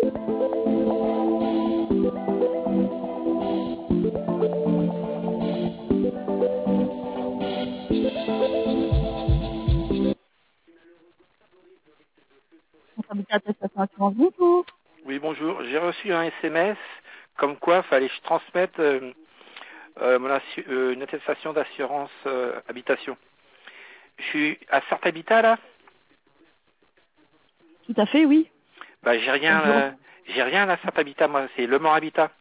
Attestation assurance, bonjour. Oui, bonjour. J'ai reçu un SMS comme quoi fallait que je transmette une attestation d'assurance habitation. Je suis à Sarthe Habitat là. Tout à fait, oui. Bah j'ai rien, à Sarthe Habitat, moi c'est Le Mans Habitat.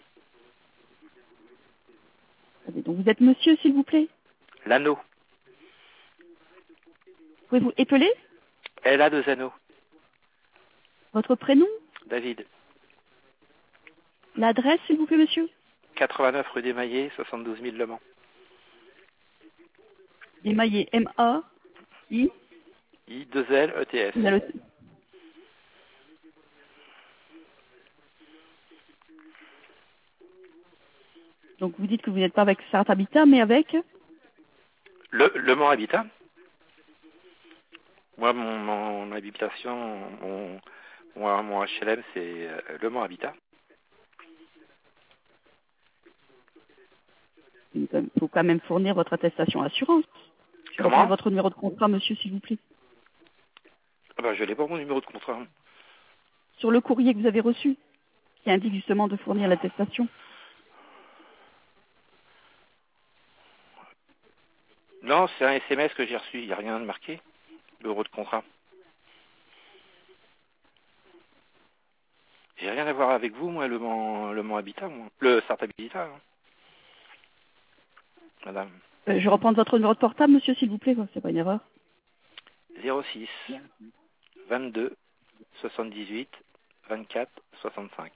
Donc vous êtes monsieur, s'il vous plaît. L'anneau. Pouvez-vous épeler Elle a 2 anneaux. votre prénom, David. l'adresse, s'il vous plaît, monsieur. 89 rue des Maillets, 72 000 Le Mans. Émaillé, M-A-I. I2L-E-T-S. Donc vous dites que vous n'êtes pas avec Sarthe Habitat, mais avec Le Mans Habitat. Moi, mon habitation, mon HLM, c'est Le Mans Habitat. Il faut quand même fournir votre attestation assurance. Je Comment reprends votre numéro de contrat, monsieur, s'il vous plaît. Ah bah, je n'ai pas mon numéro de contrat. Sur le courrier que vous avez reçu, qui indique justement de fournir l'attestation. Non, c'est un SMS que j'ai reçu. Il n'y a rien de marqué. Numéro de contrat. J'ai rien à voir avec vous, moi, le Mans Habitat, moi. Le Sarthe Habitat, hein. Madame. Je reprends votre numéro de portable, monsieur, s'il vous plaît. C'est pas une erreur. 06 22 78 24 65.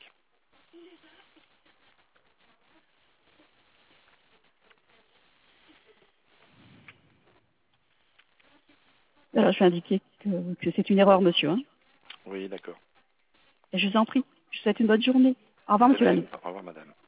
Alors, je vais indiquer que c'est une erreur, monsieur. Hein. Oui, d'accord. Et je vous en prie. Je vous souhaite une bonne journée. Au revoir, monsieur Lamy. Au revoir, madame.